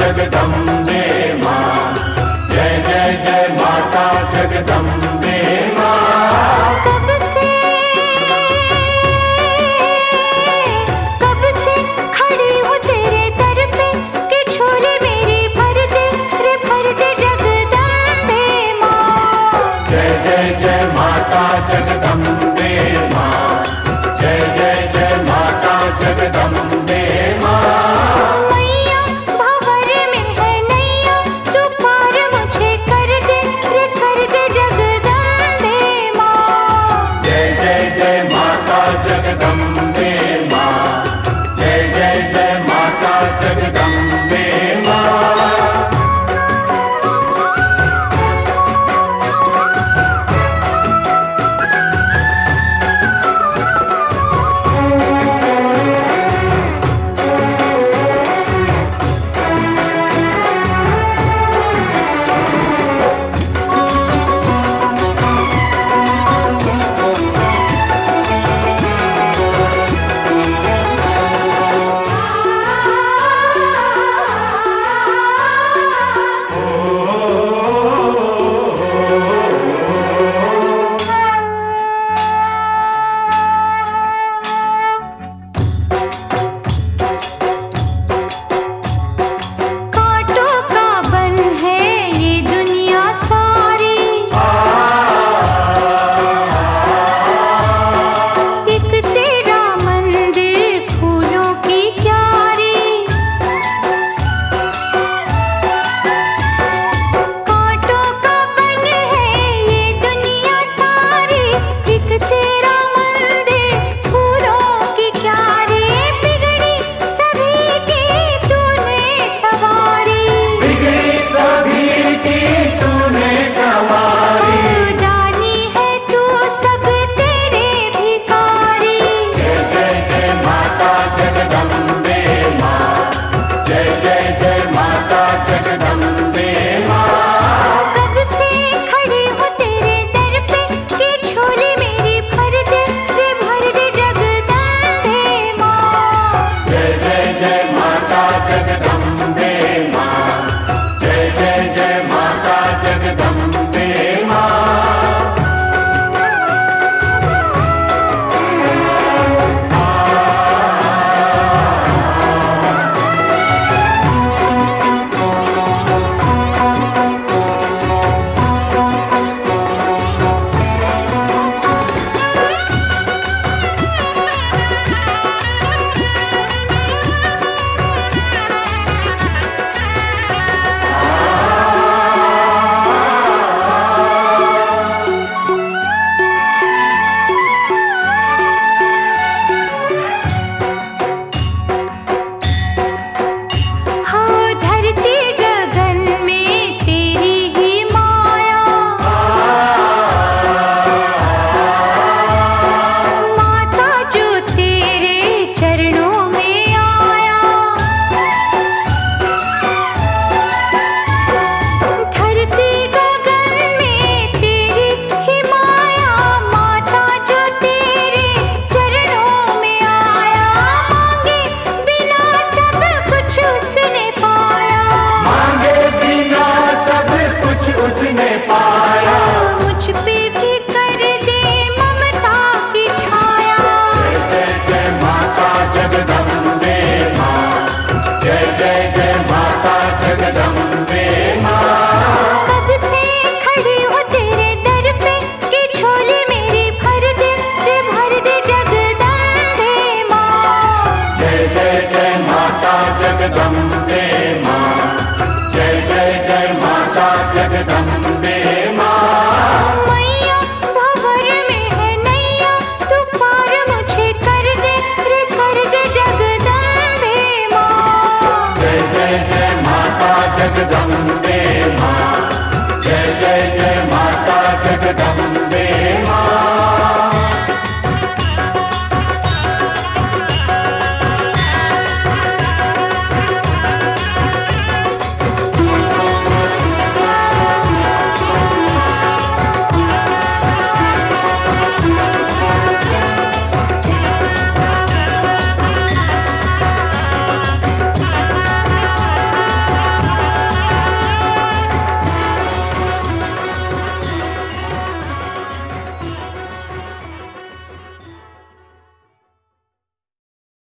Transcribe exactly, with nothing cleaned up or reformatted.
जगदम्बे माँ। जय जय जय माता जगदम्बे माँ। कब से कब से खड़ी हूँ तेरे दर पे कि झोली मेरी भर दे रे भर दे जगदम्बे माँ। जय जय जय माता जगदम्बे माँ। जय जय जय माता जगदम्बे माँ। मैया भंवर में है नैया तू पार मुझे कर दे रे कर दे जगदम्बे माँ। जय जय जय माता जगदम्बे माँ। जय जय जय माता जगदम्बे माँ। उसने पाया मुझ पे भी कर दे ममता की छाया। जय जय जय माता जगदम्बे माँ। जय जय जय माता जगदम्बे माँ। कब से खड़ी हूँ तेरे दर पे कि झोली मेरी भर दे रे भर दे जगदम्बे माँ। जय जय जय माता जगदम्बे माँ। जय जय जय माता जगदम्बे माँ। मैया भंवर में है नैया तू पार मुझे कर दे रे कर दे जगदम्बे माँ। जय जय जय माता जगदम्बे